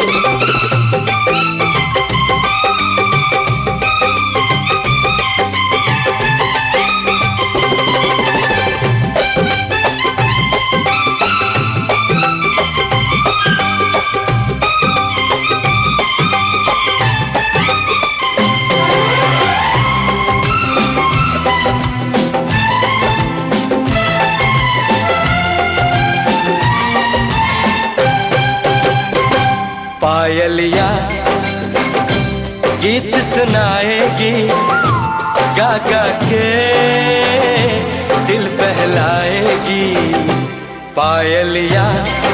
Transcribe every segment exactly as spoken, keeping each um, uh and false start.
पायलिया गीत सुनाएगी, गा गा के दिल बहलाएगी। पायलिया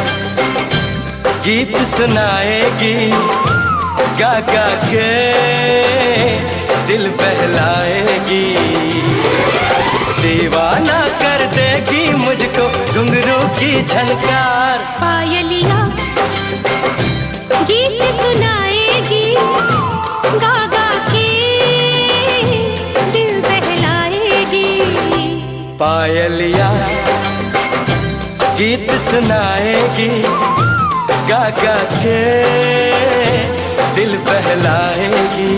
गीत सुनाएगी, गा गा के दिल बहलाएगी। दीवाना कर देगी मुझको घुंघरू की झनकार। पायलिया गीत सुनाएगी, गा गा के दिल बहलाएगी। पायलिया गीत सुनाएगी, गा गा के दिल बहलाएगी।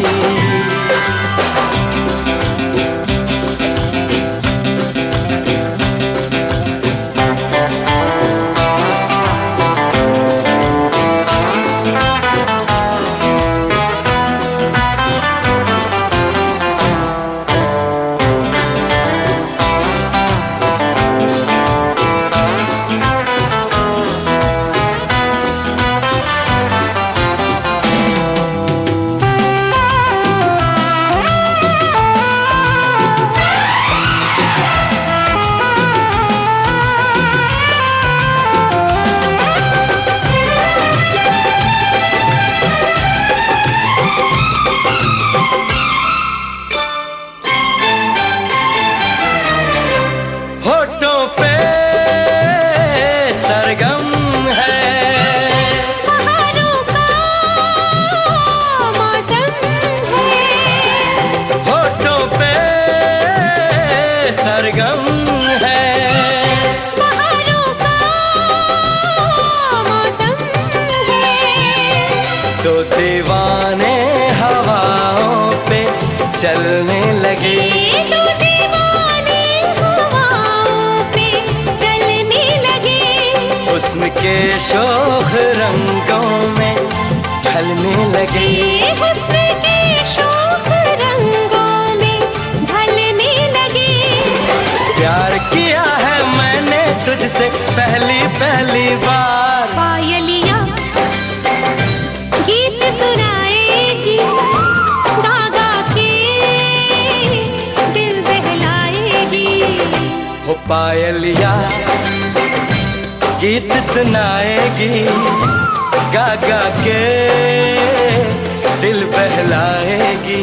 होठों पे सरगम है, बहारों का मौसम है। होठों पे सरगम है, बहारों का मौसम है। तो दीवाने हवाओं पे चलने लगे। तो दीवाने हवाओं पे चलने लगे। हुस्न के शोख रंगों में ढलने लगे। हुस्न के शोख रंगों में ढलने लगे। प्यार किया है मैंने तुझसे पहली पहली बार। पायलिया गीत सुनाएगी, गा गा के दिल बहलाएगी। हो पायलिया गीत सुनाएगी, गा गा के दिल बहलाएगी।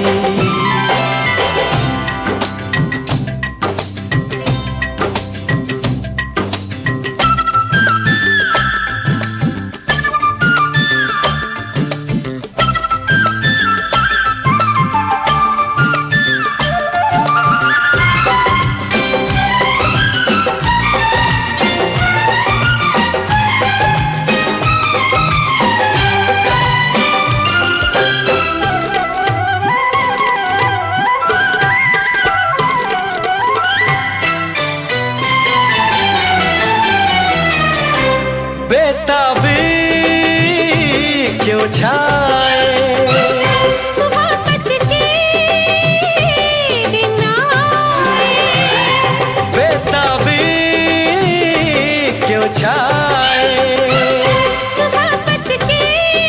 बेताबी क्यों छाए, मोहब्बत के दिन आए। बेताबी क्यों छाए, मोहब्बत के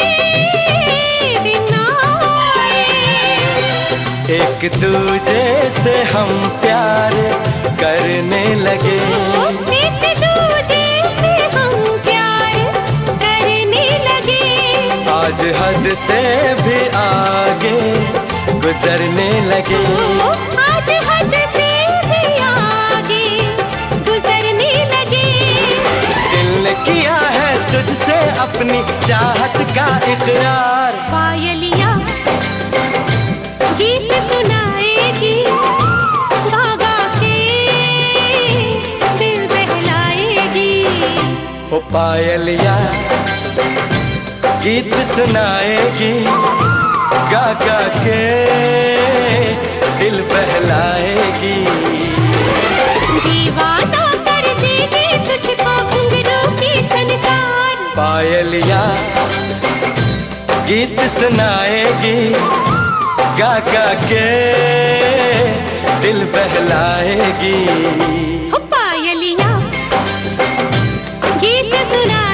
दिन आए। एक दूजे से हम प्यार करने लगे। एक दूजे से हम प्यार करने लगे। आज हद से भी आगे गुजरने लगे। आज हद से भी आगे गुजरने लगे। दिल ने किया है तुझसे अपनी चाहत का इकरार। पायलिया गीत सुनाएगी, गा गा के दिल बहलाएगी। हो पायलिया गीत सुनाएगी, गा गा के दिल बहलाएगी। दीवाना कर देगी तुझको घुंघरू की छनकार। पायलिया गीत सुनाएगी, गा गा के दिल बहलाएगी। हो पायलिया गीत सुना